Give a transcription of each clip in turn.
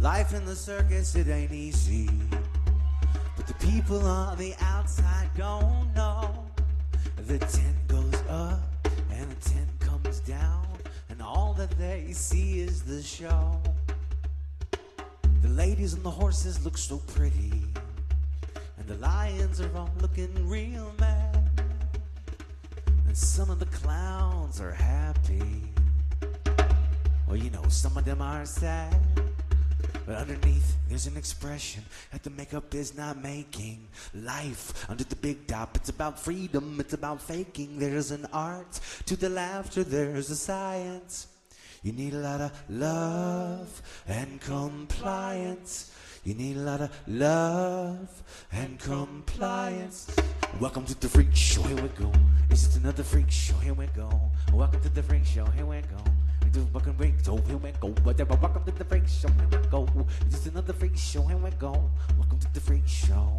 Life in the circus, it ain't easy. But the people on the outside don't know. The tent goes up and the tent comes down, and all that they see is the show. The ladies and the horses look so pretty, and the lions are all looking real mad, and some of the clowns are happy. Well, you know, some of them are sad. But underneath, there's an expression that the makeup is not making. Life under the big top, it's about freedom, it's about faking. There's an art to the laughter, there's a science. You need a lot of love and compliance. You need a lot of love and compliance. Welcome to the freak show, here we go. It's just another freak show, here we go. Welcome to the freak show, here we go. Welcome to the freak show, here we go. Welcome to the freak show, here we go. It's just another freak show, here we go. Welcome to the freak show.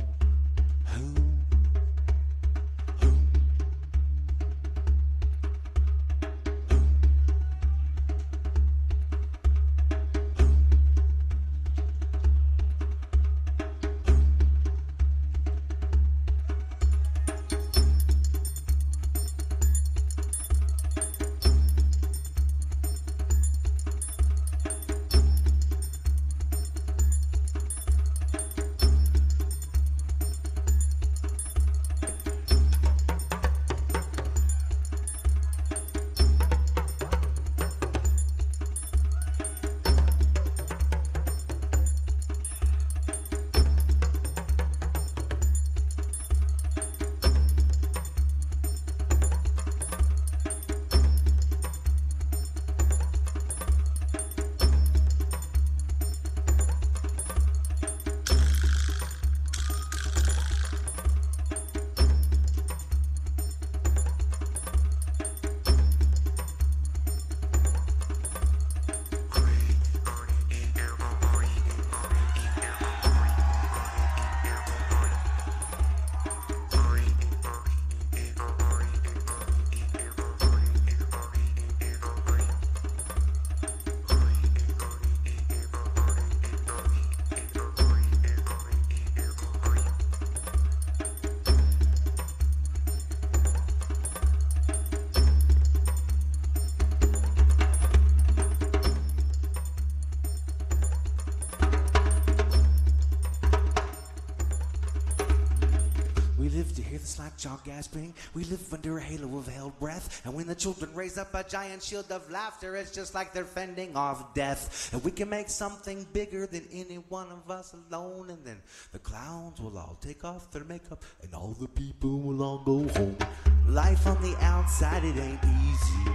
To hear the slack jaw gasping, we live under a halo of held breath. And when the children raise up a giant shield of laughter, it's just like they're fending off death. And we can make something bigger than any one of us alone. And then the clowns will all take off their makeup, and all the people will all go home. Life on the outside, it ain't easy.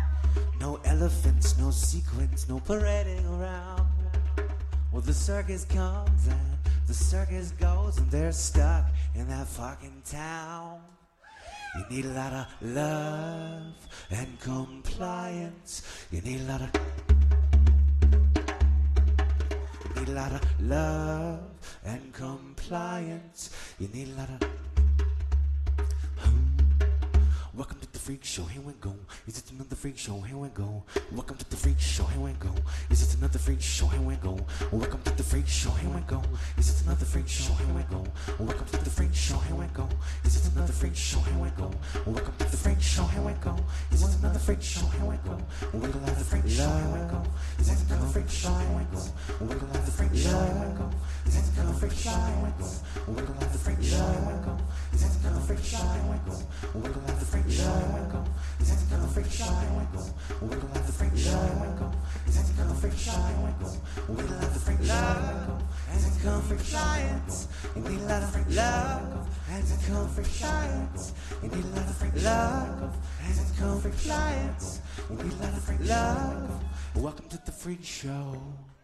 No elephants, no sequins, no parading around. Well, the circus comes and the circus goes, and they're stuck in that fucking town. You need a lot of love and compliance. You need a lot of love and compliance. You need a lot of welcome to the freak show, here we go. Is it another freak show, here we go. Welcome to the freak show, here we go. Is it another freak show, here we go. Welcome to the freak show, here we go. Is it another freak show, here we go. Welcome to the freak show, here we go. Is it another freak show, here we go. Welcome to the freak show, here we go. Is it another freak show, here we go. We're gonna have the freak show, here we go. Is it another freak show, here we go. We're gonna have the freak show, here we go. Is it another freak show, here we go. We're gonna have the freak show, here we go. Is it another freak show, here we go. We're gonna have the freak show, here we go. Is it another freak show, here we go. We're gonna have the freak show, here we go. Is it another freak show, here we go. We're gonna have the freak show, here we go. As it comes for science, you need a lot of love. As it comes for science, you need a lot of love. As it comes for science, you need a lot of love. Welcome to the freak show.